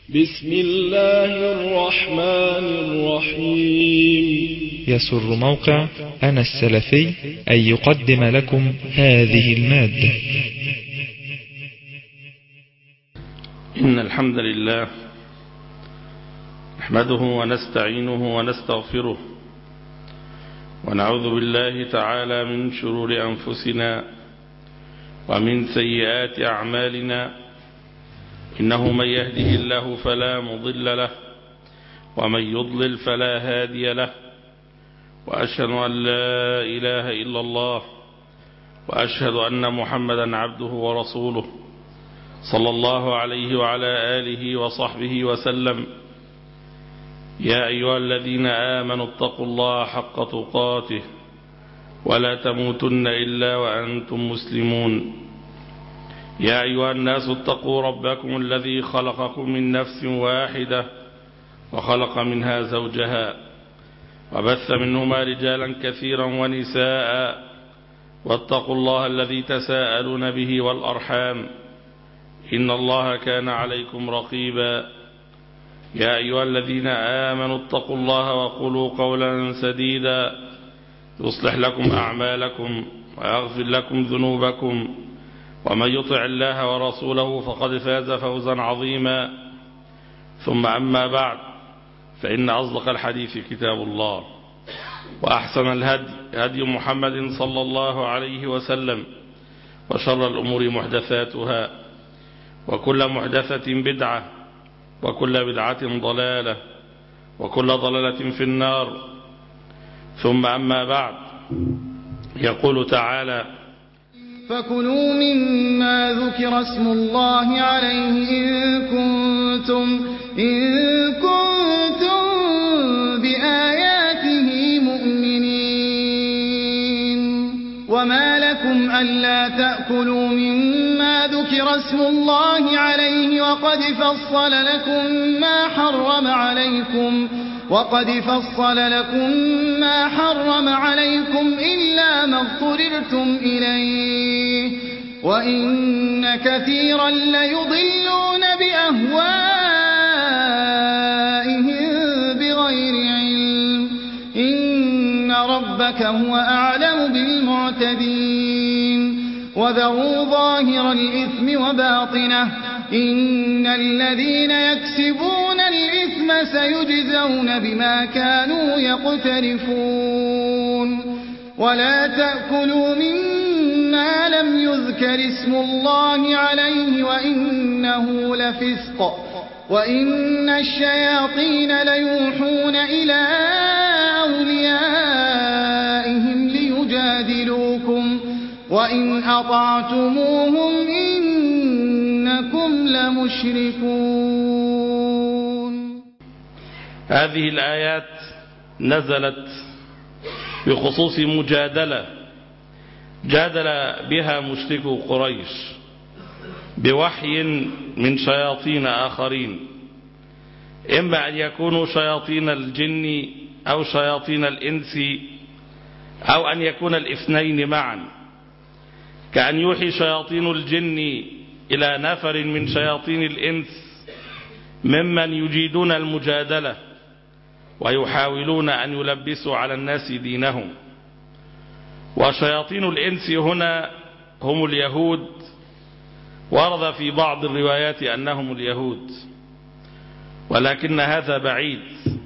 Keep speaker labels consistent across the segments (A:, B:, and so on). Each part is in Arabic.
A: بسم الله الرحمن الرحيم.
B: يسر موقع أنا السلفي أن يقدم لكم هذه المادة.
C: إن الحمد لله نحمده ونستعينه ونستغفره ونعوذ بالله تعالى من شرور أنفسنا ومن سيئات أعمالنا، إنه من يهده الله فلا مضل له ومن يضلل فلا هادي له، وأشهد أن لا إله إلا الله وأشهد أن محمدا عبده ورسوله صلى الله عليه وعلى آله وصحبه وسلم. يا أيها الذين آمنوا اتقوا الله حق تقاته ولا تموتن إلا وأنتم مسلمون. يا أيها الناس اتقوا ربكم الذي خلقكم من نفس واحدة وخلق منها زوجها وبث منهما رجالا كثيرا ونساء، واتقوا الله الذي تساءلون به والأرحام إن الله كان عليكم رقيبا. يا أيها الذين آمنوا اتقوا الله وقولوا قولا سديدا يصلح لكم أعمالكم ويغفر لكم ذنوبكم، ومن يطع الله ورسوله فقد فاز فوزا عظيما. ثم أما بعد، فإن أصدق الحديث كتاب الله، وأحسن الهدي هدي محمد صلى الله عليه وسلم، وشر الأمور محدثاتها، وكل محدثة بدعة، وكل بدعة ضلالة، وكل ضلالة في النار. ثم أما بعد، يقول تعالى:
D: فكلوا مما ذكر اسم الله عليه إن كنتم بآياته مؤمنين. وما لكم ألا تأكلوا مما ذكر اسم الله عليه وقد فصل لكم ما حرم عليكم إلا ما اضطررتم إليه، وإن كثيرا ليضلون بأهوائهم بغير علم. إن ربك هو أعلم بالمعتدين. وذروا ظاهر الإثم وباطنه، إن الذين يكسبون الإثم سيجزون بما كانوا يقترفون. ولا تأكلوا مما لم يذكر اسم الله عليه وإنه لفسق، وإن الشياطين ليوحون إلى أوليائهم ليجادلوكم، وإن أطعتموهم إنكم لمشركون.
C: هذه الآيات نزلت بخصوص مجادلة جادل بها مشركو قريش بوحي من شياطين آخرين، إما أن يكونوا شياطين الجن أو شياطين الإنس، أو أن يكون الاثنين معا، كأن يوحي شياطين الجن إلى نفر من شياطين الإنس ممن يجيدون المجادلة ويحاولون أن يلبسوا على الناس دينهم. وشياطين الإنس هنا هم اليهود، ورد في بعض الروايات أنهم اليهود، ولكن هذا بعيد،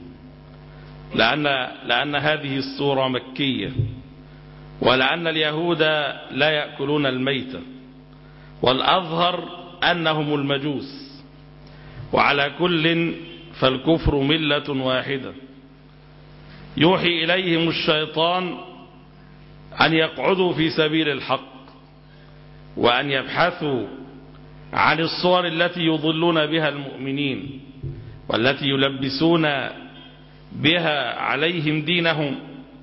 C: لأن هذه السورة مكية، ولأن اليهود لا يأكلون الميتة، والأظهر أنهم المجوس. وعلى كل فالكفر ملة واحدة، يوحي إليهم الشيطان أن يقعدوا في سبيل الحق، وأن يبحثوا عن الصور التي يضلون بها المؤمنين والتي يلبسون بها عليهم دينهم.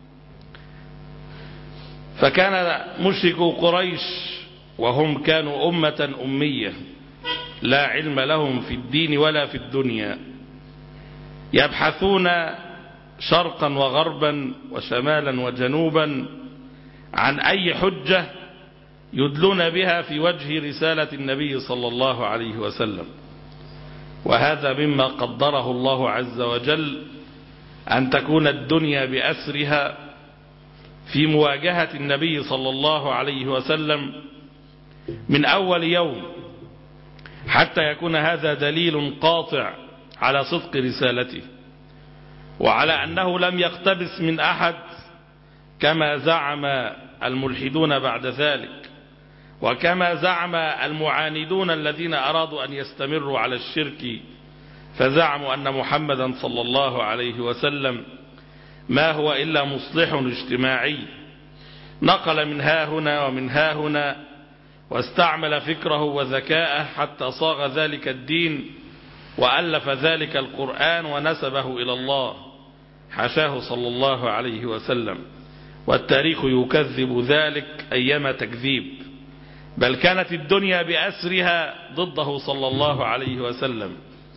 C: فكان مشركو قريش، وهم كانوا أمة أمية لا علم لهم في الدين ولا في الدنيا، يبحثون شرقا وغربا وشمالا وجنوبا عن أي حجة يدلون بها في وجه رسالة النبي صلى الله عليه وسلم. وهذا مما قدره الله عز وجل أن تكون الدنيا بأسرها في مواجهة النبي صلى الله عليه وسلم من أول يوم، حتى يكون هذا دليل قاطع على صدق رسالته، وعلى أنه لم يقتبس من أحد كما زعم الملحدون بعد ذلك، وكما زعم المعاندون الذين أرادوا أن يستمروا على الشرك، فزعموا أن محمدا صلى الله عليه وسلم ما هو إلا مصلح اجتماعي، نقل من ها هنا ومن ها هنا، واستعمل فكره وذكاءه حتى صاغ ذلك الدين وألف ذلك القرآن ونسبه إلى الله، حاشاه صلى الله عليه وسلم. والتاريخ يكذب ذلك أيما تكذيب، بل كانت الدنيا بأسرها ضده صلى الله عليه وسلم.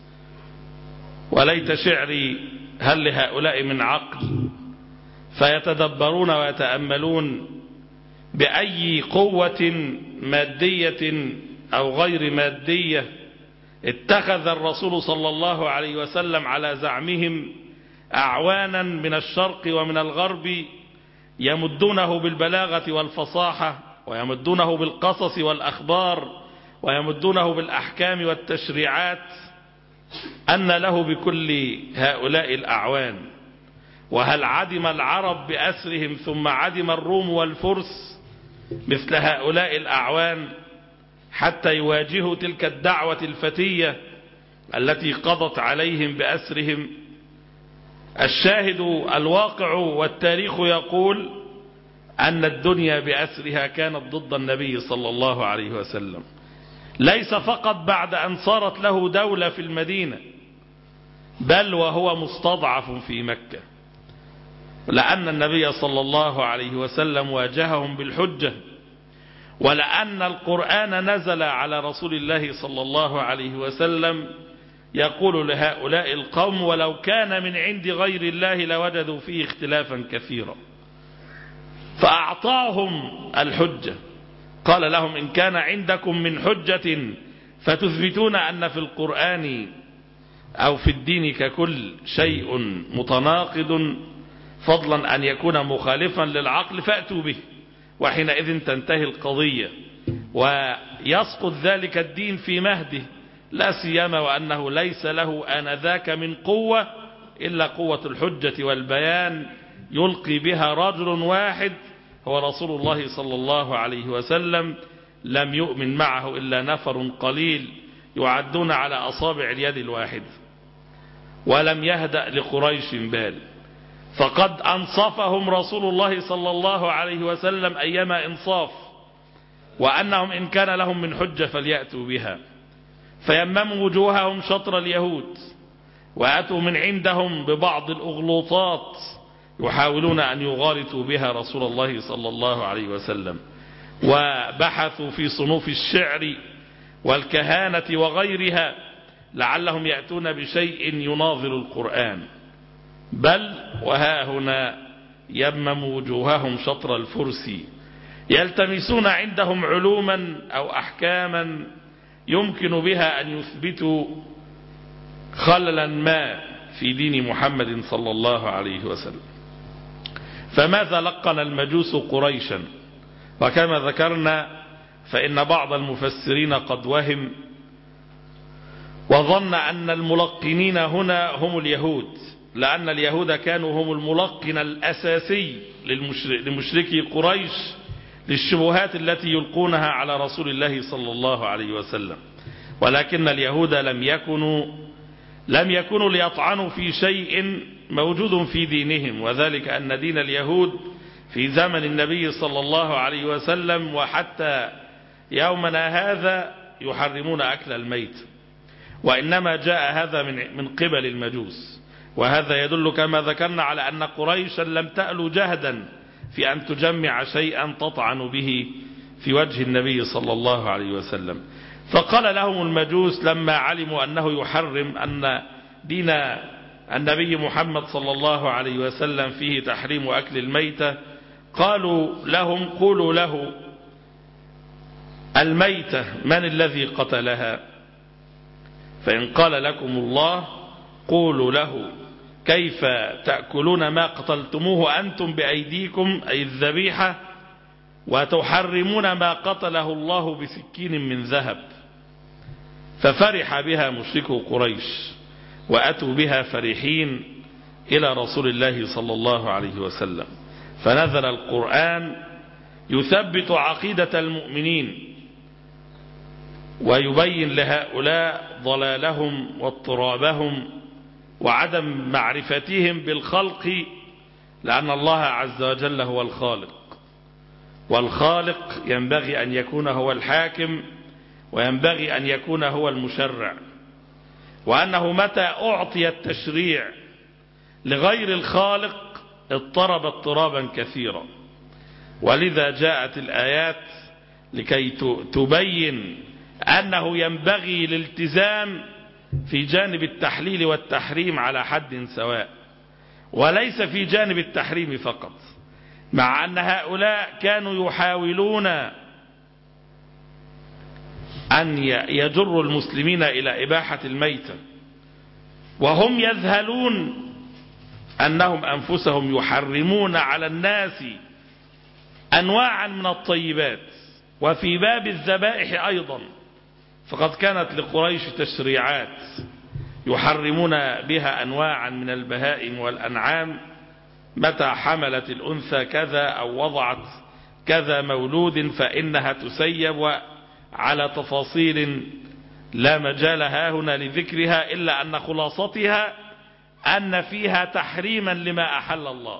C: وليت شعري هل لهؤلاء من عقل فيتدبرون ويتأملون بأي قوة مادية أو غير مادية اتخذ الرسول صلى الله عليه وسلم على زعمهم أعوانا من الشرق ومن الغرب يمدونه بالبلاغة والفصاحة، ويمدونه بالقصص والأخبار، ويمدونه بالأحكام والتشريعات، أن له بكل هؤلاء الأعوان. وهل عدم العرب بأسرهم ثم عدم الروم والفرس مثل هؤلاء الأعوان حتى يواجهوا تلك الدعوة الفتية التي قضت عليهم بأسرهم؟ الشاهد الواقع والتاريخ يقول أن الدنيا بأسرها كانت ضد النبي صلى الله عليه وسلم، ليس فقط بعد أن صارت له دولة في المدينة، بل وهو مستضعف في مكة، لأن النبي صلى الله عليه وسلم واجههم بالحجة، ولأن القرآن نزل على رسول الله صلى الله عليه وسلم يقول لهؤلاء القوم ولو كان من عند غير الله لوجدوا فيه اختلافا كثيرا، فأعطاهم الحجة. قال لهم إن كان عندكم من حجة فتثبتون أن في القرآن أو في الدين ككل شيء متناقض فضلا أن يكون مخالفا للعقل فأتوا به، وحينئذ تنتهي القضية ويسقط ذلك الدين في مهده، لا سيما وأنه ليس له آنذاك من قوة إلا قوة الحجة والبيان يلقي بها رجل واحد هو رسول الله صلى الله عليه وسلم، لم يؤمن معه إلا نفر قليل يعدون على أصابع اليد الواحد، ولم يهدأ لقريش بال، فقد أنصفهم رسول الله صلى الله عليه وسلم أيما إنصاف، وأنهم إن كان لهم من حجة فليأتوا بها، فيمموا وجوههم شطر اليهود، وأتوا من عندهم ببعض الأغلوطات يحاولون أن يغالطوا بها رسول الله صلى الله عليه وسلم، وبحثوا في صنوف الشعر والكهانة وغيرها لعلهم يأتون بشيء يناظر القرآن، بل وها هنا يمموا وجوههم شطر الفرس، يلتمسون عندهم علوما أو أحكاما يمكن بها أن يثبتوا خللا ما في دين محمد صلى الله عليه وسلم. فماذا لقن المجوس قريشا؟ وكما ذكرنا فإن بعض المفسرين قد وهم وظن أن الملقنين هنا هم اليهود، لأن اليهود كانوا هم الملقن الأساسي لمشركي قريش للشبهات التي يلقونها على رسول الله صلى الله عليه وسلم، ولكن اليهود لم يكونوا ليطعنوا في شيء موجود في دينهم، وذلك أن دين اليهود في زمن النبي صلى الله عليه وسلم وحتى يومنا هذا يحرمون أكل الميت، وإنما جاء هذا من قبل المجوس، وهذا يدل كما ذكرنا على أن قريشا لم تألو جهدا في أن تجمع شيئا تطعن به في وجه النبي صلى الله عليه وسلم. فقال لهم المجوس لما علموا أنه يحرم أن دين النبي محمد صلى الله عليه وسلم فيه تحريم أكل الميتة، قالوا لهم قولوا له الميتة من الذي قتلها؟ فإن قال لكم الله قولوا له كيف تأكلون ما قتلتموه أنتم بأيديكم أي الذبيحة وتحرمون ما قتله الله بسكين من ذهب. ففرح بها مشركو قريش وأتوا بها فرحين إلى رسول الله صلى الله عليه وسلم، فنزل القرآن يثبت عقيدة المؤمنين ويبين لهؤلاء ضلالهم واضطرابهم وعدم معرفتهم بالخلق، لأن الله عز وجل هو الخالق، والخالق ينبغي أن يكون هو الحاكم وينبغي أن يكون هو المشرع، وأنه متى أعطي التشريع لغير الخالق اضطرب اضطرابا كثيرا. ولذا جاءت الآيات لكي تبين أنه ينبغي الالتزام في جانب التحليل والتحريم على حد سواء، وليس في جانب التحريم فقط، مع أن هؤلاء كانوا يحاولون أن يجروا المسلمين إلى إباحة الميتة، وهم يذهلون أنهم أنفسهم يحرمون على الناس أنواعا من الطيبات. وفي باب الذبائح أيضا فقد كانت لقريش تشريعات يحرمون بها أنواعا من البهائم والأنعام، متى حملت الأنثى كذا أو وضعت كذا مولود فإنها تسيب، وعلى تفاصيل لا مجال هاهنا لذكرها، إلا أن خلاصتها أن فيها تحريما لما أحل الله.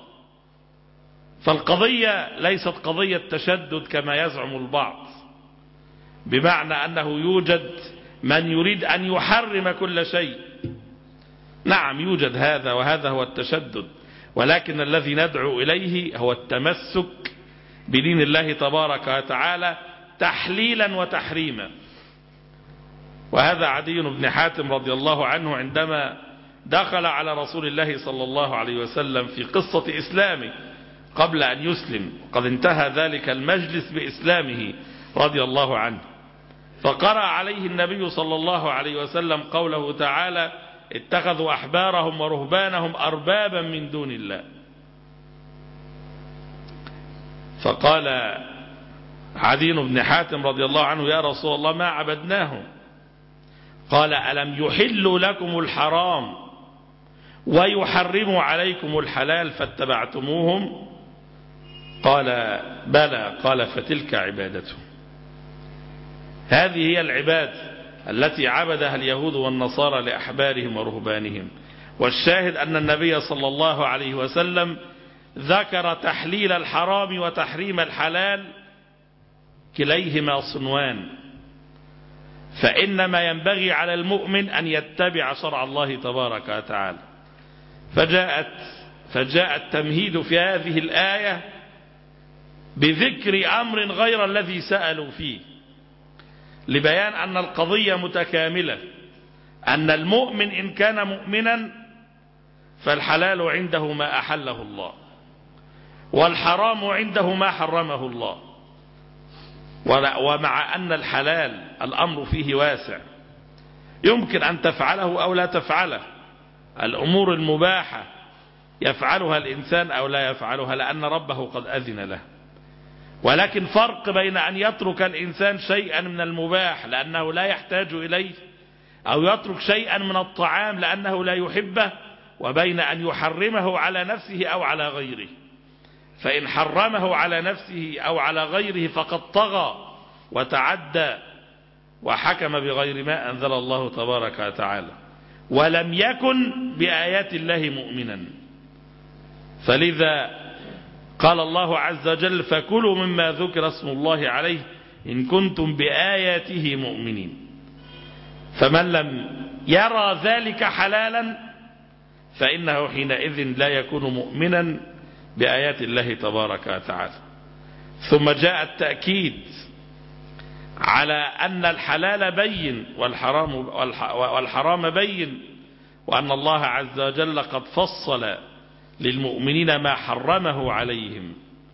C: فالقضية ليست قضية تشدد كما يزعم البعض، بمعنى أنه يوجد من يريد أن يحرم كل شيء. نعم يوجد هذا، وهذا هو التشدد، ولكن الذي ندعو إليه هو التمسك بدين الله تبارك وتعالى تحليلا وتحريما. وهذا عدي بن حاتم رضي الله عنه عندما دخل على رسول الله صلى الله عليه وسلم في قصة إسلامه قبل أن يسلم، قد انتهى ذلك المجلس بإسلامه رضي الله عنه، فقرأ عليه النبي صلى الله عليه وسلم قوله تعالى: اتخذوا أحبارهم ورهبانهم أربابا من دون الله. فقال عدي بن حاتم رضي الله عنه: يا رسول الله ما عبدناهم. قال: ألم يحلوا لكم الحرام ويحرموا عليكم الحلال فاتبعتموهم؟ قال: بلى. قال: فتلك عبادته. هذه هي العبادة التي عبدها اليهود والنصارى لأحبارهم ورهبانهم. والشاهد أن النبي صلى الله عليه وسلم ذكر تحليل الحرام وتحريم الحلال، كليهما صنوان، فإنما ينبغي على المؤمن أن يتبع شرع الله تبارك وتعالى. فجاء التمهيد في هذه الآية بذكر أمر غير الذي سألوا فيه، لبيان أن القضية متكاملة، أن المؤمن إن كان مؤمنا فالحلال عنده ما أحله الله، والحرام عنده ما حرمه الله. ومع أن الحلال الأمر فيه واسع، يمكن أن تفعله أو لا تفعله. الأمور المباحة يفعلها الإنسان أو لا يفعلها لأن ربه قد أذن له، ولكن فرق بين أن يترك الإنسان شيئا من المباح لأنه لا يحتاج إليه، أو يترك شيئا من الطعام لأنه لا يحبه، وبين أن يحرمه على نفسه أو على غيره. فإن حرمه على نفسه أو على غيره فقد طغى وتعدى وحكم بغير ما أنزل الله تبارك وتعالى، ولم يكن بآيات الله مؤمنا. فلذا قال الله عز وجل: فكلوا مما ذكر اسم الله عليه إن كنتم بآياته مؤمنين. فمن لم يرى ذلك حلالا فإنه حينئذ لا يكون مؤمنا بآيات الله تبارك وتعالى. ثم جاء التأكيد على أن الحلال بين والحرام بين، وأن الله عز وجل قد فصل للمؤمنين ما حرمه عليهم،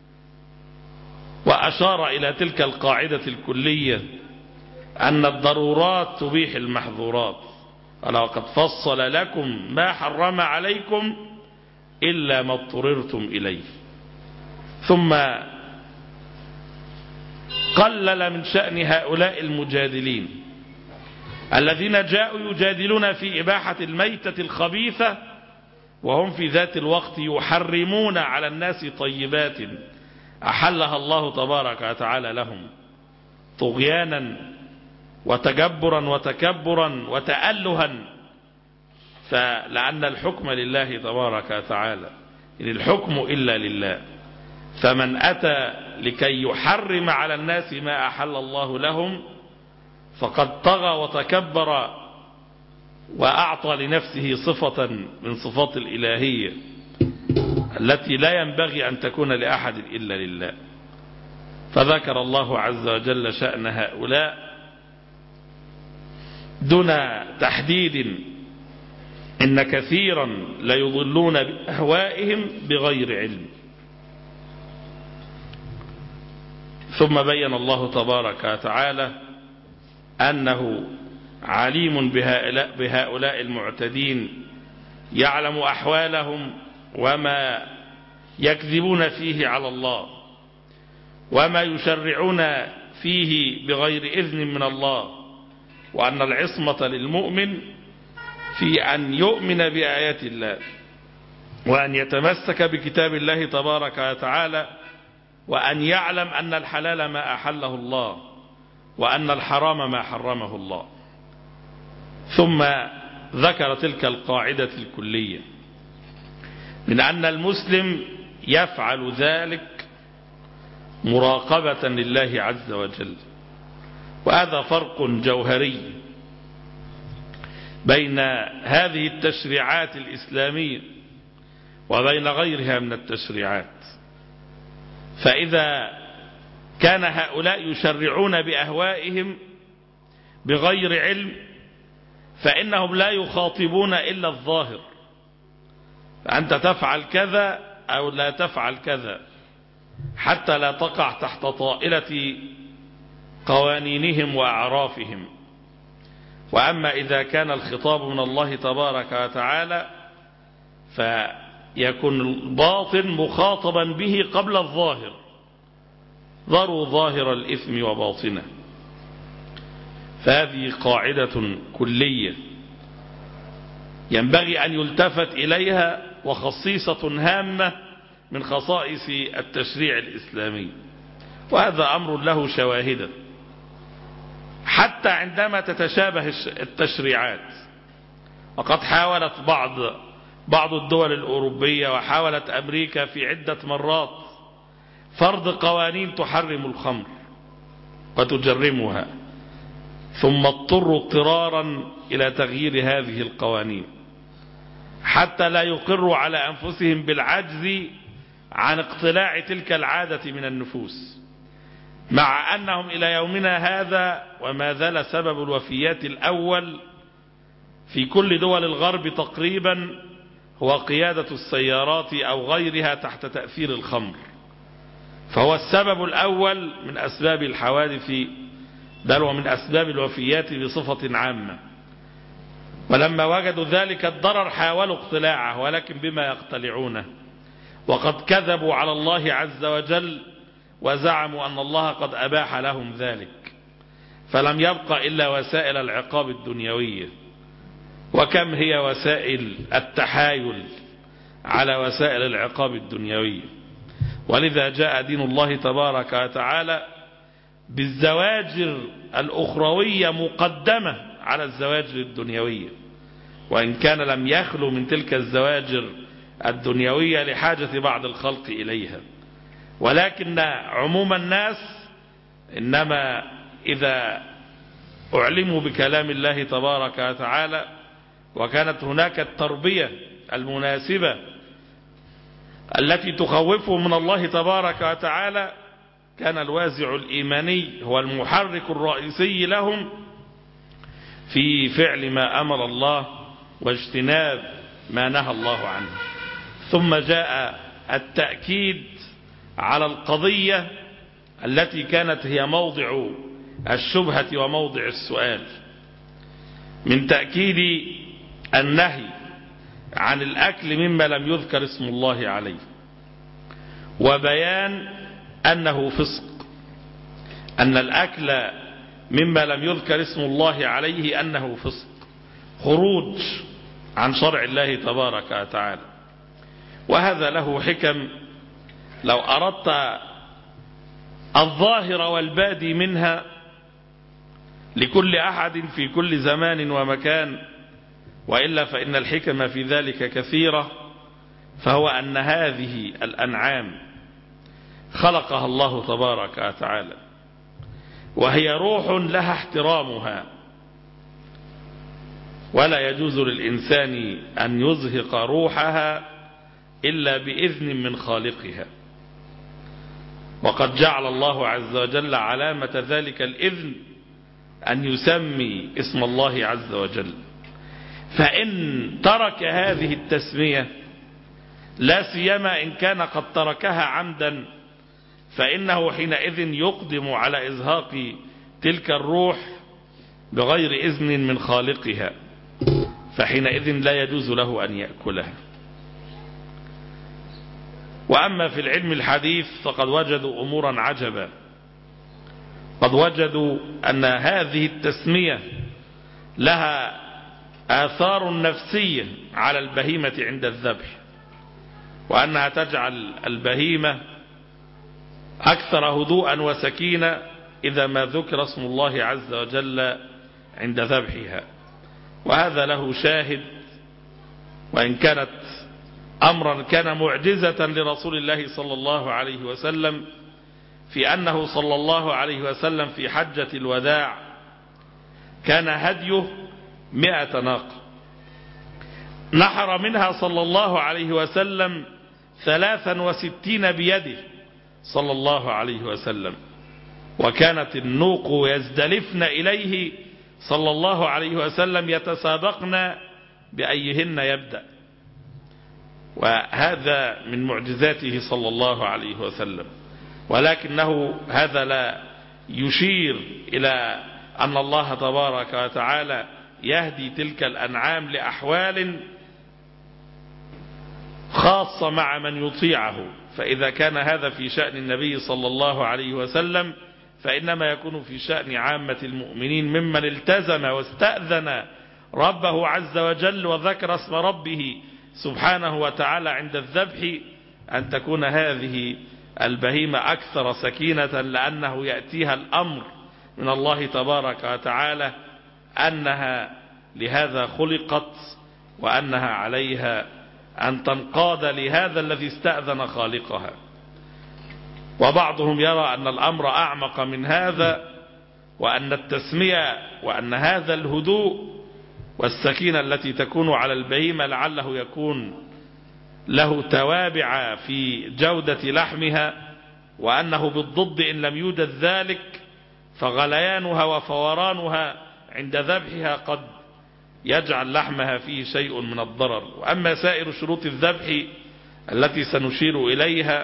C: وأشار إلى تلك القاعدة الكلية أن الضرورات تبيح المحظورات. قال وقد فصل لكم ما حرم عليكم إلا ما اضطررتم إليه. ثم قلل من شأن هؤلاء المجادلين الذين جاءوا يجادلون في إباحة الميتة الخبيثة وهم في ذات الوقت يحرمون على الناس طيبات أحلها الله تبارك وتعالى لهم طغيانا وتجبرا وتكبرا وتألها. فلأن الحكم لله تبارك وتعالى إن الحكم إلا لله، فمن أتى لكي يحرم على الناس ما أحل الله لهم فقد طغى وتكبر وأعطى لنفسه صفة من صفات الإلهية التي لا ينبغي أن تكون لأحد إلا لله. فذكر الله عز وجل شأن هؤلاء دون تحديد إن كثيرا ليضلون بأهوائهم بغير علم. ثم بين الله تبارك وتعالى أنه عليم بهؤلاء المعتدين، يعلم أحوالهم وما يكذبون فيه على الله وما يشرعون فيه بغير إذن من الله، وأن العصمة للمؤمن في أن يؤمن بآيات الله وأن يتمسك بكتاب الله تبارك وتعالى، وأن يعلم أن الحلال ما أحله الله وأن الحرام ما حرمه الله. ثم ذكر تلك القاعدة الكلية من أن المسلم يفعل ذلك مراقبة لله عز وجل. وهذا فرق جوهري بين هذه التشريعات الإسلامية وبين غيرها من التشريعات. فإذا كان هؤلاء يشرعون بأهوائهم بغير علم فإنهم لا يخاطبون إلا الظاهر، فأنت تفعل كذا أو لا تفعل كذا حتى لا تقع تحت طائلة قوانينهم وأعرافهم. وأما إذا كان الخطاب من الله تبارك وتعالى فيكون الباطن مخاطبا به قبل الظاهر. ذروا ظاهر الإثم وباطنه. فهذه قاعدة كلية ينبغي أن يلتفت إليها، وخصيصة هامة من خصائص التشريع الإسلامي. وهذا أمر له شواهد حتى عندما تتشابه التشريعات. وقد حاولت بعض الدول الأوروبية وحاولت أمريكا في عدة مرات فرض قوانين تحرم الخمر وتجرمها، ثم اضطروا اضطرارا إلى تغيير هذه القوانين حتى لا يقروا على أنفسهم بالعجز عن اقتلاع تلك العادة من النفوس، مع أنهم إلى يومنا هذا وما زال سبب الوفيات الأول في كل دول الغرب تقريبا هو قيادة السيارات أو غيرها تحت تأثير الخمر. فهو السبب الأول من أسباب الحوادث، بل ومن أسباب الوفيات بصفة عامة. ولما وجدوا ذلك الضرر حاولوا اقتلاعه، ولكن بما يقتلعونه، وقد كذبوا على الله عز وجل وزعموا أن الله قد أباح لهم ذلك، فلم يبق إلا وسائل العقاب الدنيوية. وكم هي وسائل التحايل على وسائل العقاب الدنيوية. ولذا جاء دين الله تبارك وتعالى بالزواجر الأخروية مقدمة على الزواجر الدنيوية، وإن كان لم يخلو من تلك الزواجر الدنيوية لحاجة بعض الخلق إليها. ولكن عموم الناس إنما إذا أعلموا بكلام الله تبارك وتعالى وكانت هناك التربية المناسبة التي تخوفه من الله تبارك وتعالى، كان الوازع الإيماني هو المحرك الرئيسي لهم في فعل ما أمر الله واجتناب ما نهى الله عنه. ثم جاء التأكيد على القضية التي كانت هي موضع الشبهة وموضع السؤال، من تأكيد النهي عن الأكل مما لم يذكر اسم الله عليه، وبيان أنه فسق، أن الأكل مما لم يذكر اسم الله عليه أنه فسق، خروج عن شرع الله تبارك وتعالى. وهذا له حكم لو أردت الظاهر والبادي منها لكل أحد في كل زمان ومكان، وإلا فإن الحكم في ذلك كثيرة. فهو أن هذه الأنعام خلقها الله تبارك وتعالى، وهي روح لها احترامها، ولا يجوز للإنسان أن يزهق روحها إلا بإذن من خالقها. وقد جعل الله عز وجل علامة ذلك الإذن أن يسمي اسم الله عز وجل. فإن ترك هذه التسمية، لا سيما إن كان قد تركها عمدا، فإنه حينئذ يقدم على إزهاق تلك الروح بغير إذن من خالقها، فحينئذ لا يجوز له أن يأكلها. وأما في العلم الحديث فقد وجدوا أمورا عجبا. قد وجدوا أن هذه التسمية لها آثار نفسية على البهيمة عند الذبح، وأنها تجعل البهيمة أكثر هدوءا وسكينة إذا ما ذكر اسم الله عز وجل عند ذبحها. وهذا له شاهد، وإن كانت أمرا كان معجزة لرسول الله صلى الله عليه وسلم، في أنه صلى الله عليه وسلم في حجة الوداع كان هديه 100 ناقة، نحر منها صلى الله عليه وسلم 63 بيده صلى الله عليه وسلم، وكانت النوق يزدلفن إليه صلى الله عليه وسلم يتسابقن بأيهن يبدأ. وهذا من معجزاته صلى الله عليه وسلم، ولكنه هذا لا يشير إلى أن الله تبارك وتعالى يهدي تلك الأنعام لأحوال خاصة مع من يطيعه. فإذا كان هذا في شأن النبي صلى الله عليه وسلم، فإنما يكون في شأن عامة المؤمنين ممن التزم واستأذن ربه عز وجل وذكر اسم ربه سبحانه وتعالى عند الذبح، أن تكون هذه البهيمة أكثر سكينة، لأنه يأتيها الأمر من الله تبارك وتعالى أنها لهذا خلقت، وأنها عليها أن تنقاد لهذا الذي استأذن خالقها. وبعضهم يرى أن الأمر أعمق من هذا، وأن التسمية وأن هذا الهدوء والسكينة التي تكون على البهيمة لعله يكون له توابع في جودة لحمها، وأنه بالضد إن لم يوجد ذلك فغليانها وفورانها عند ذبحها قد يجعل لحمها فيه شيء من الضرر. وأما سائر شروط الذبح التي سنشير إليها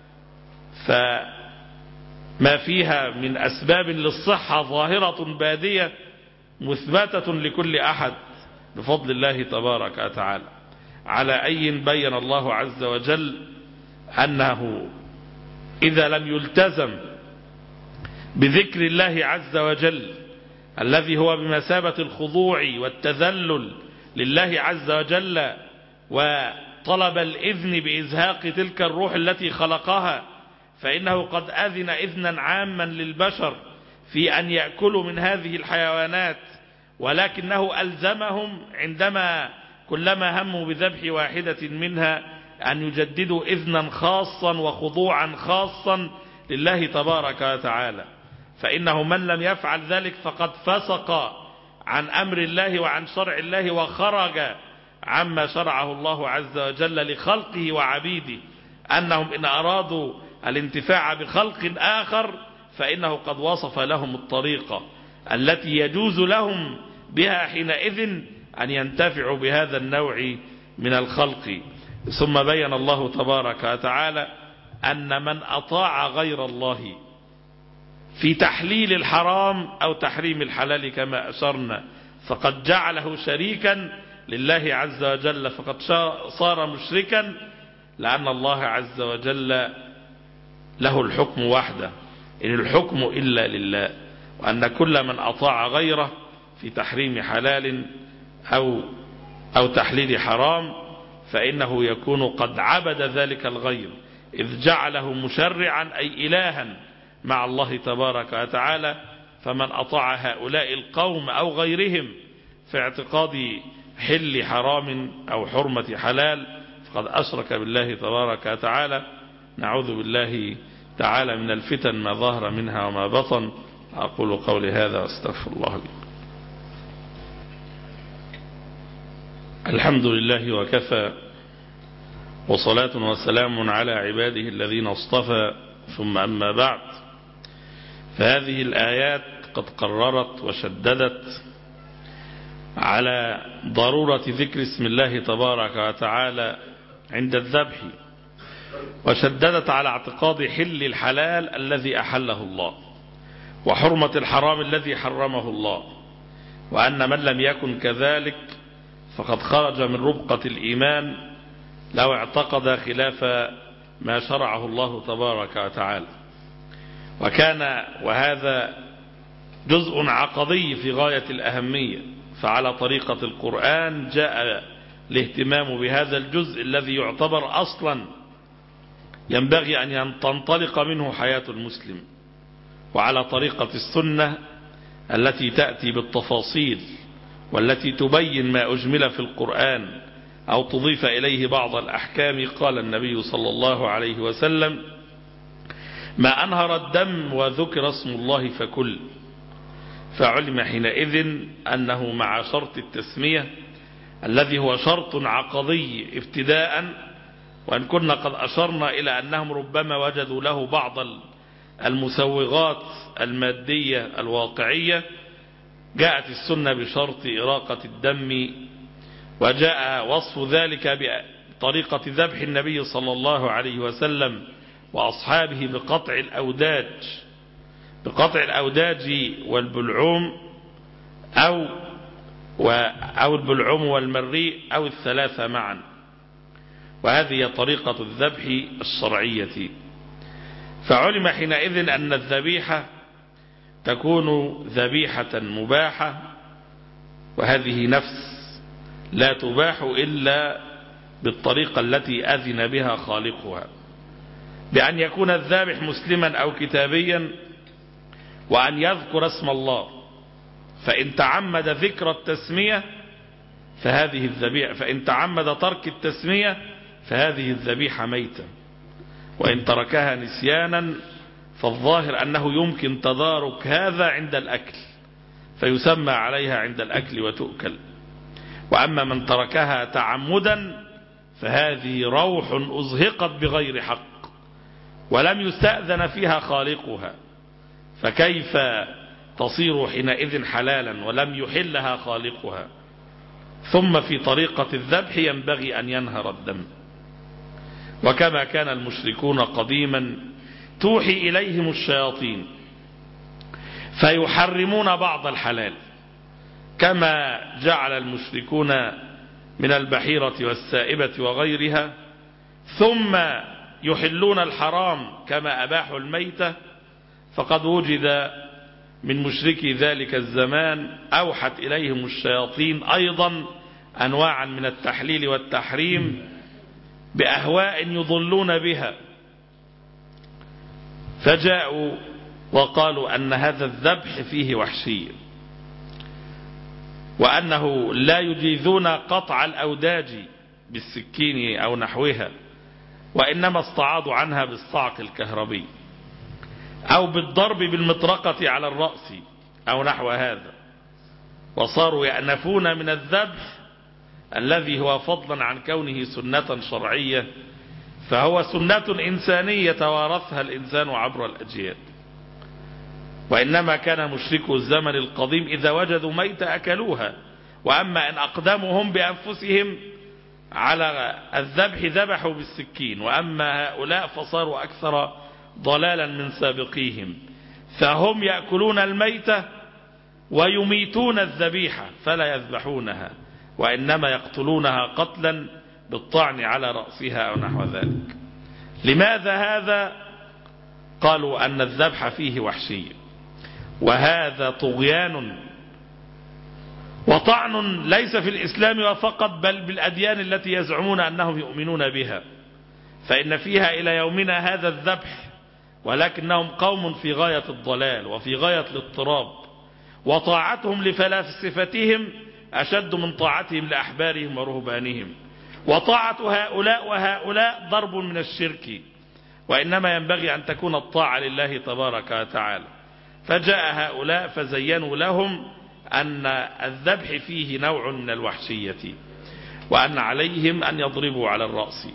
C: فما فيها من أسباب للصحة ظاهرة بادية مثبتة لكل أحد بفضل الله تبارك وتعالى. على أي بين الله عز وجل أنه إذا لم يلتزم بذكر الله عز وجل الذي هو بمثابة الخضوع والتذلل لله عز وجل، وطلب الإذن بإزهاق تلك الروح التي خلقها، فإنه قد أذن إذنا عاما للبشر في أن يأكلوا من هذه الحيوانات، ولكنه ألزمهم عندما كلما هموا بذبح واحدة منها أن يجددوا إذنا خاصا وخضوعا خاصا لله تبارك وتعالى. فإنه من لم يفعل ذلك فقد فسق عن أمر الله وعن شرع الله، وخرج عما شرعه الله عز وجل لخلقه وعبيده، أنهم إن أرادوا الانتفاع بخلق آخر فإنه قد وصف لهم الطريقة التي يجوز لهم بها حينئذ أن ينتفعوا بهذا النوع من الخلق. ثم بين الله تبارك وتعالى أن من أطاع غير الله في تحليل الحرام أو تحريم الحلال كما أشرنا فقد جعله شريكا لله عز وجل، فقد صار مشركا، لأن الله عز وجل له الحكم وحده، إن الحكم إلا لله، وأن كل من أطاع غيره في تحريم حلال أو تحليل حرام فإنه يكون قد عبد ذلك الغير، إذ جعله مشرعا أي إلها مع الله تبارك وتعالى. فمن أطاع هؤلاء القوم أو غيرهم في اعتقاد حل حرام أو حرمة حلال فقد أشرك بالله تبارك وتعالى. نعوذ بالله تعالى من الفتن ما ظهر منها وما بطن. أقول قولي هذا واستغفر الله لي. الحمد لله وكفى، وصلاة وسلام على عباده الذين اصطفى، ثم أما بعد، فهذه الآيات قد قررت وشددت على ضرورة ذكر اسم الله تبارك وتعالى عند الذبح، وشددت على اعتقاد حل الحلال الذي أحله الله وحرمة الحرام الذي حرمه الله، وأن من لم يكن كذلك فقد خرج من ربقة الإيمان لو اعتقد خلاف ما شرعه الله تبارك وتعالى. وهذا جزء عقدي في غاية الأهمية، فعلى طريقة القرآن جاء الاهتمام بهذا الجزء الذي يعتبر أصلا ينبغي أن تنطلق منه حياة المسلم، وعلى طريقة السنة التي تأتي بالتفاصيل والتي تبين ما أجمل في القرآن أو تضيف إليه بعض الأحكام. قال النبي صلى الله عليه وسلم: ما أنهر الدم وذكر اسم الله فكل. فعلم حينئذ أنه مع شرط التسمية الذي هو شرط عقدي ابتداء، وأن كنا قد أشرنا إلى أنهم ربما وجدوا له بعض المسوغات المادية الواقعية، جاءت السنة بشرط إراقة الدم، وجاء وصف ذلك بطريقة ذبح النبي صلى الله عليه وسلم وأصحابه بقطع الأوداج والبلعوم أو البلعوم والمريء أو الثلاثة معا، وهذه طريقة الذبح الشرعية. فعلم حينئذ أن الذبيحة تكون ذبيحة مباحة، وهذه نفس لا تباح إلا بالطريقة التي أذن بها خالقها، بأن يكون الذابح مسلما أو كتابيا، وأن يذكر اسم الله، فإن تعمد ذكر التسمية فهذه الذبيحة، فإن تعمد ترك التسمية فهذه الذبيحة ميتة، وإن تركها نسيانا فالظاهر أنه يمكن تدارك هذا عند الأكل فيسمى عليها عند الأكل وتؤكل. وأما من تركها تعمدا فهذه روح أزهقت بغير حق ولم يستأذن فيها خالقها، فكيف تصير حينئذ حلالا ولم يحلها خالقها؟ ثم في طريقة الذبح ينبغي أن ينهر الدم، وكما كان المشركون قديما توحي إليهم الشياطين فيحرمون بعض الحلال، كما جعل المشركون من البحيرة والسائبة وغيرها، ثم يحلون الحرام كما أباحوا الميتة. فقد وجد من مشركي ذلك الزمان أوحت إليهم الشياطين أيضا أنواعا من التحليل والتحريم بأهواء يضلون بها، فجاءوا وقالوا أن هذا الذبح فيه وحشية، وأنه لا يجيزون قطع الأوداج بالسكين أو نحوها، وإنما استعاضوا عنها بالصعق الكهربي أو بالضرب بالمطرقة على الرأس أو نحو هذا، وصاروا يأنفون من الذبح الذي هو فضلا عن كونه سنة شرعية فهو سنة إنسانية توارثها الإنسان عبر الأجيال. وإنما كان مشركو الزمن القديم إذا وجدوا ميتة أكلوها، وأما إن أقدمهم بأنفسهم على الذبح ذبحوا بالسكين، وأما هؤلاء فصاروا أكثر ضلالا من سابقيهم، فهم يأكلون الميتة ويميتون الذبيحة فلا يذبحونها، وإنما يقتلونها قتلا بالطعن على رأسها أو نحو ذلك. لماذا هذا؟ قالوا أن الذبح فيه وحشية، وهذا طغيان وطعن ليس في الإسلام فقط، بل بالأديان التي يزعمون أنهم يؤمنون بها، فإن فيها إلى يومنا هذا الذبح، ولكنهم قوم في غاية الضلال وفي غاية الاضطراب، وطاعتهم لفلاسفتهم أشد من طاعتهم لأحبارهم ورهبانهم، وطاعة هؤلاء وهؤلاء ضرب من الشرك، وإنما ينبغي أن تكون الطاعة لله تبارك وتعالى. فجاء هؤلاء فزينوا لهم أن الذبح فيه نوع من الوحشية، وأن عليهم أن يضربوا على الرأس.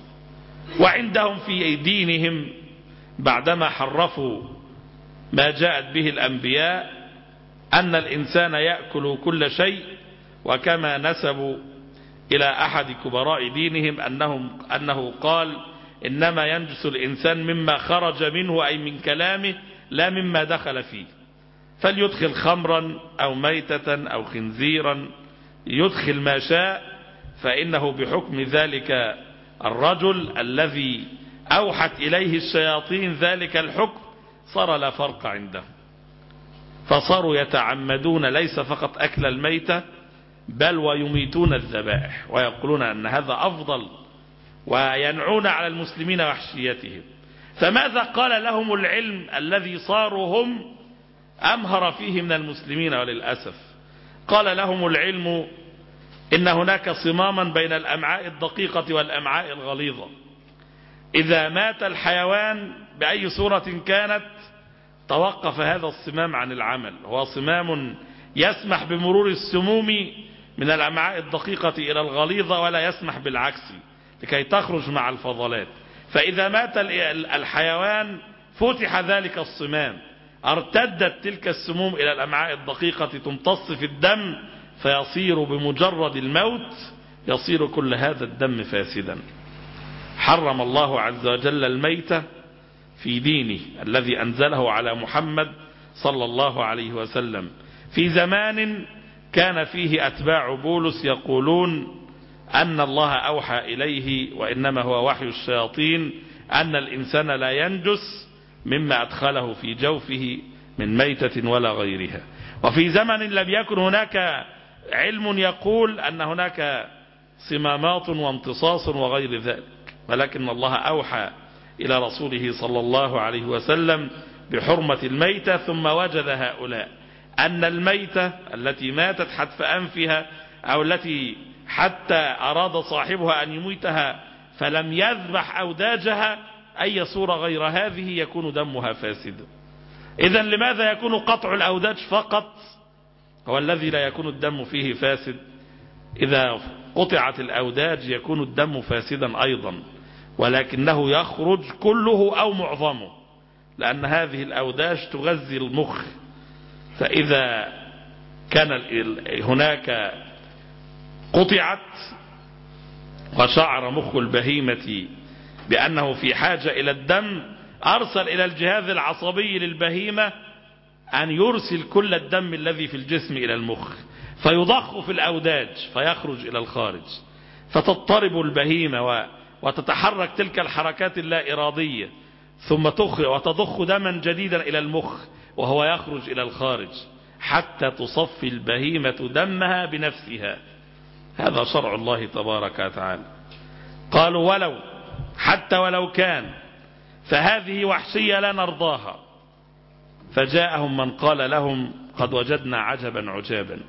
C: وعندهم في دينهم بعدما حرفوا ما جاءت به الأنبياء أن الإنسان يأكل كل شيء، وكما نسبوا إلى أحد كبراء دينهم أنه قال إنما ينجس الإنسان مما خرج منه، أي من كلامه، لا مما دخل فيه، فليدخل خمرا أو ميتة أو خنزيرا، يدخل ما شاء، فإنه بحكم ذلك الرجل الذي أوحت إليه الشياطين ذلك الحكم صار لا فرق عنده، فصاروا يتعمدون ليس فقط أكل الميتة بل ويميتون الذبائح، ويقولون أن هذا أفضل، وينعون على المسلمين وحشيتهم. فماذا قال لهم العلم الذي صاروا هم أمهر فيه من المسلمين؟ وللأسف قال لهم العلم إن هناك صماما بين الأمعاء الدقيقة والأمعاء الغليظة، إذا مات الحيوان بأي صورة كانت توقف هذا الصمام عن العمل. هو صمام يسمح بمرور السموم من الأمعاء الدقيقة إلى الغليظة، ولا يسمح بالعكس لكي تخرج مع الفضلات. فإذا مات الحيوان فتح ذلك الصمام، ارتدت تلك السموم إلى الأمعاء الدقيقة تمتص في الدم، فيصير بمجرد الموت يصير كل هذا الدم فاسدا. حرم الله عز وجل الميتة في دينه الذي أنزله على محمد صلى الله عليه وسلم في زمان كان فيه أتباع بولس يقولون أن الله أوحى إليه وإنما هو وحي الشياطين أن الإنسان لا ينجس مما أدخله في جوفه من ميتة ولا غيرها. وفي زمن لم يكن هناك علم يقول أن هناك صمامات وامتصاص وغير ذلك، ولكن الله أوحى إلى رسوله صلى الله عليه وسلم بحرمة الميتة، ثم وجد هؤلاء أن الميتة التي ماتت حتف أنفها أو التي حتى أراد صاحبها أن يميتها فلم يذبح أوداجها أي صورة غير هذه يكون دمها فاسد. إذن لماذا يكون قطع الأوداج فقط هو الذي لا يكون الدم فيه فاسد؟ إذا قطعت الأوداج يكون الدم فاسدا أيضا، ولكنه يخرج كله أو معظمه، لأن هذه الأوداج تغذي المخ. فإذا كان هناك قطعت وشعر مخ البهيمة بأنه في حاجة إلى الدم، أرسل إلى الجهاز العصبي للبهيمة أن يرسل كل الدم الذي في الجسم إلى المخ، فيضخ في الأوداج فيخرج إلى الخارج، فتضطرب البهيمة وتتحرك تلك الحركات اللا إرادية، ثم وتضخ دما جديدا إلى المخ وهو يخرج إلى الخارج حتى تصفي البهيمة دمها بنفسها. هذا شرع الله تبارك وتعالى. قالوا حتى ولو كان فهذه وحشية لا نرضاها. فجاءهم من قال لهم قد وجدنا عجبا عجابا،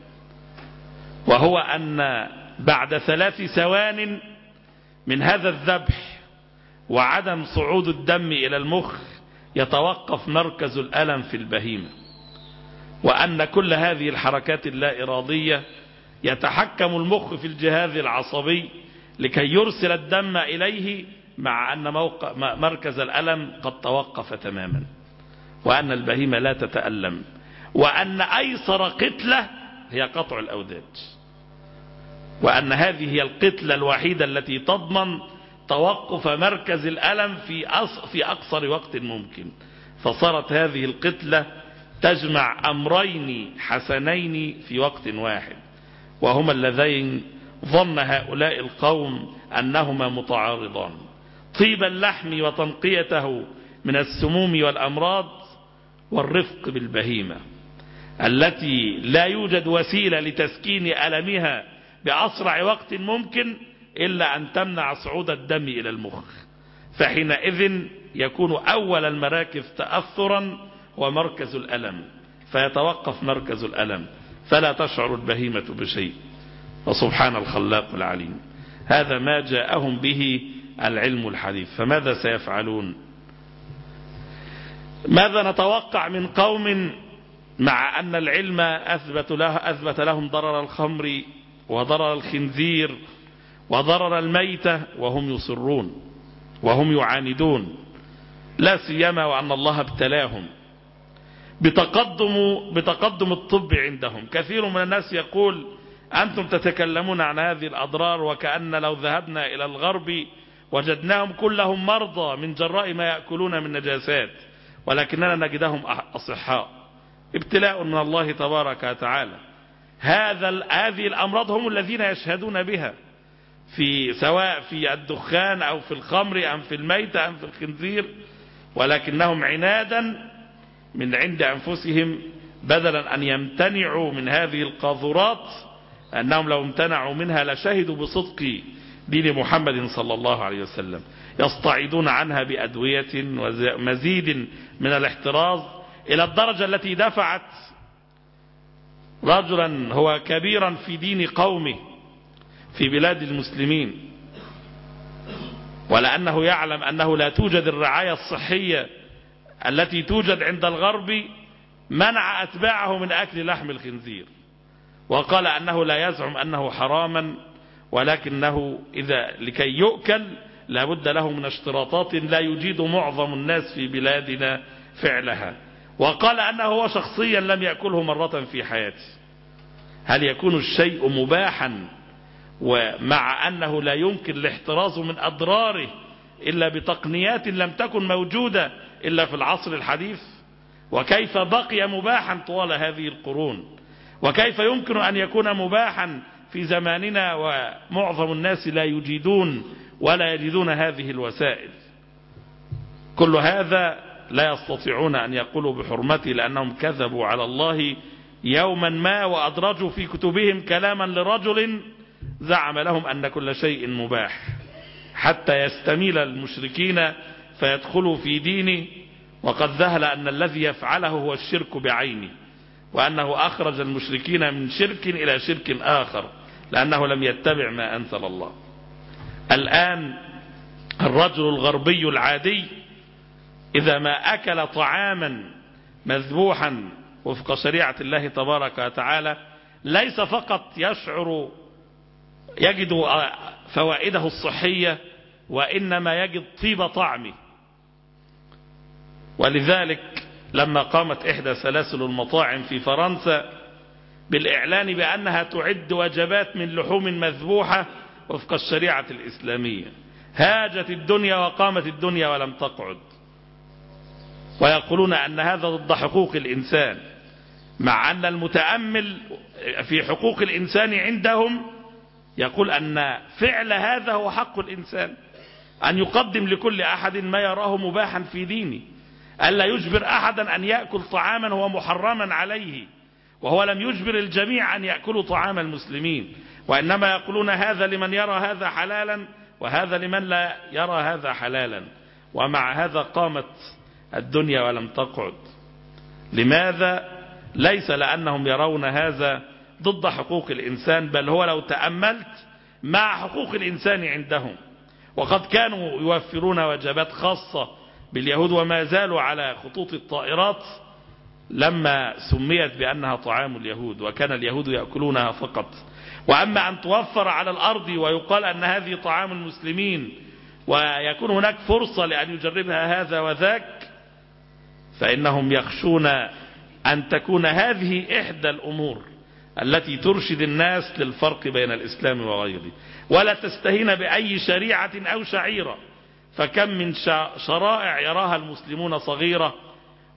C: وهو أن بعد 3 ثوان من هذا الذبح وعدم صعود الدم إلى المخ يتوقف مركز الألم في البهيمة، وأن كل هذه الحركات اللا إرادية يتحكم المخ في الجهاز العصبي لكي يرسل الدم إليه، مع أن مركز الألم قد توقف تماما، وأن البهيمة لا تتألم، وأن أيسر قتلة هي قطع الأوداج، وأن هذه هي القتلة الوحيدة التي تضمن توقف مركز الألم في أقصر وقت ممكن. فصارت هذه القتلة تجمع أمرين حسنين في وقت واحد، وهما اللذين ظن هؤلاء القوم أنهما متعارضان: طيب اللحم وتنقيته من السموم والأمراض، والرفق بالبهيمة التي لا يوجد وسيلة لتسكين ألمها بأسرع وقت ممكن إلا أن تمنع صعود الدم إلى المخ. فحينئذ يكون أول المراكز تأثرا هو مركز الألم، فيتوقف مركز الألم فلا تشعر البهيمة بشيء. وسبحان الخلاق العليم. هذا ما جاءهم به العلم الحديث، فماذا سيفعلون؟ ماذا نتوقع من قوم مع أن العلم أثبت لهم ضرر الخمر وضرر الخنزير وضرر الميتة، وهم يصرون وهم يعاندون، لا سيما وأن الله ابتلاهم بتقدم الطب عندهم. كثير من الناس يقول: أنتم تتكلمون عن هذه الأضرار وكأن لو ذهبنا إلى الغرب وجدناهم كلهم مرضى من جراء ما يأكلون من نجاسات، ولكننا نجدهم أصحاء. ابتلاء من الله تبارك وتعالى. هذه الأمراض هم الذين يشهدون بها، سواء في الدخان أو في الخمر أم في الميتة أم في الخنزير، ولكنهم عنادا من عند أنفسهم بدلا أن يمتنعوا من هذه القاذورات، أنهم لو امتنعوا منها لشهدوا بصدق دين محمد صلى الله عليه وسلم. يصطعدون عنها بأدوية ومزيد من الاحتراز، إلى الدرجة التي دفعت رجلا هو كبيرا في دين قومه في بلاد المسلمين، ولأنه يعلم أنه لا توجد الرعاية الصحية التي توجد عند الغرب، منع أتباعه من أكل لحم الخنزير، وقال أنه لا يزعم أنه حراما، ولكنه لكي يؤكل لابد له من اشتراطات لا يجيد معظم الناس في بلادنا فعلها. وقال أنه هو شخصيا لم يأكله مرة في حياته. هل يكون الشيء مباحا ومع أنه لا يمكن الاحتراز من أضراره إلا بتقنيات لم تكن موجودة إلا في العصر الحديث؟ وكيف بقي مباحا طوال هذه القرون؟ وكيف يمكن أن يكون مباحا في زماننا ومعظم الناس لا يجيدون ولا يجدون هذه الوسائل؟ كل هذا لا يستطيعون أن يقولوا بحرمته، لأنهم كذبوا على الله يوما ما وأدرجوا في كتبهم كلاما لرجل زعم لهم أن كل شيء مباح، حتى يستميل المشركين فيدخلوا في دينه، وقد ذهل أن الذي يفعله هو الشرك بعينه، وأنه أخرج المشركين من شرك إلى شرك آخر لأنه لم يتبع ما أنزل الله. الآن الرجل الغربي العادي إذا ما أكل طعاما مذبوحا وفق شريعة الله تبارك وتعالى، ليس فقط يجد فوائده الصحية، وإنما يجد طيب طعمه. ولذلك لما قامت إحدى سلاسل المطاعم في فرنسا بالإعلان بأنها تعد وجبات من لحوم مذبوحة وفق الشريعة الإسلامية، هاجت الدنيا وقامت الدنيا ولم تقعد، ويقولون أن هذا ضد حقوق الإنسان، مع أن المتأمل في حقوق الإنسان عندهم يقول أن فعل هذا هو حق الإنسان، أن يقدم لكل أحد ما يراه مباحا في دينه، ألا يجبر أحدا أن يأكل طعاما هو محرما عليه، وهو لم يجبر الجميع أن يأكلوا طعام المسلمين، وإنما يقولون هذا لمن يرى هذا حلالا وهذا لمن لا يرى هذا حلالا. ومع هذا قامت الدنيا ولم تقعد. لماذا؟ ليس لأنهم يرون هذا ضد حقوق الإنسان، بل هو لو تأملت مع حقوق الإنسان عندهم. وقد كانوا يوفرون وجبات خاصة باليهود وما زالوا على خطوط الطائرات لما سميت بأنها طعام اليهود، وكان اليهود يأكلونها فقط. وأما أن توفر على الأرض ويقال أن هذه طعام المسلمين ويكون هناك فرصة لأن يجربها هذا وذاك، فإنهم يخشون أن تكون هذه إحدى الأمور التي ترشد الناس للفرق بين الإسلام وغيره، ولا تستهين بأي شريعة أو شعيرة. فكم من شرائع يراها المسلمون صغيرة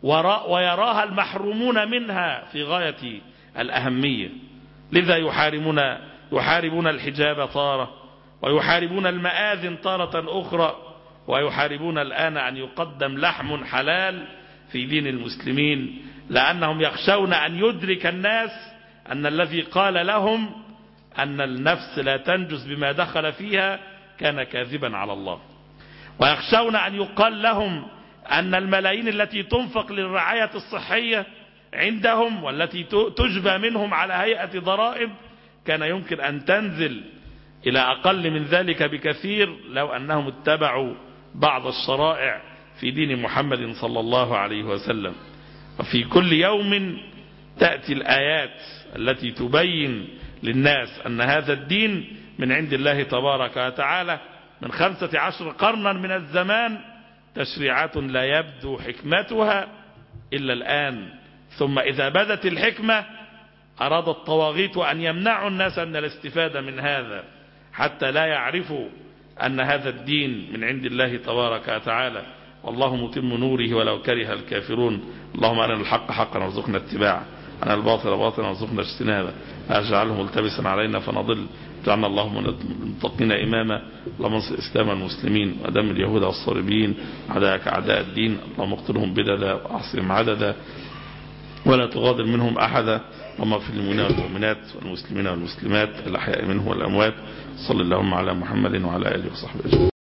C: ويراها المحرومون منها في غاية الأهمية. لذا يحاربون الحجاب طارة، ويحاربون المآذن طارة أخرى، ويحاربون الآن أن يقدم لحم حلال في دين المسلمين، لأنهم يخشون أن يدرك الناس أن الذي قال لهم أن النفس لا تنجس بما دخل فيها كان كاذبا على الله، ويخشون أن يقال لهم أن الملايين التي تنفق للرعاية الصحية عندهم والتي تجبى منهم على هيئة ضرائب كان يمكن أن تنزل إلى أقل من ذلك بكثير لو أنهم اتبعوا بعض الشرائع في دين محمد صلى الله عليه وسلم. وفي كل يوم تأتي الآيات التي تبين للناس أن هذا الدين من عند الله تبارك وتعالى. من 15 قرنا من الزمان تشريعات لا يبدو حكمتها إلا الآن، ثم إذا بدت الحكمة أراد الطواغيت أن يمنعوا الناس من الاستفادة من هذا حتى لا يعرفوا أن هذا الدين من عند الله تبارك وتعالى، والله متم نوره ولو كره الكافرون. اللهم أرنا الحق حقا وارزقنا اتباعه، أرنا الباطل باطلا وارزقنا اجتنابه، لا تجعله ملتبسا علينا فنضل، اجعلنا اللهم المتقين إماما. اللهم انصر الإسلام والمسلمين ودمر اليهود والصليبيين أعداءك أعداء الدين، اللهم اقتلهم بددا وأحصهم عددا ولا تغادر منهم أحدا. اللهم اغفر للمؤمنين والمؤمنات والمسلمين والمسلمات الأحياء منهم والأموات. صلى اللهم على محمد وعلى آله وصحبه أجمعين.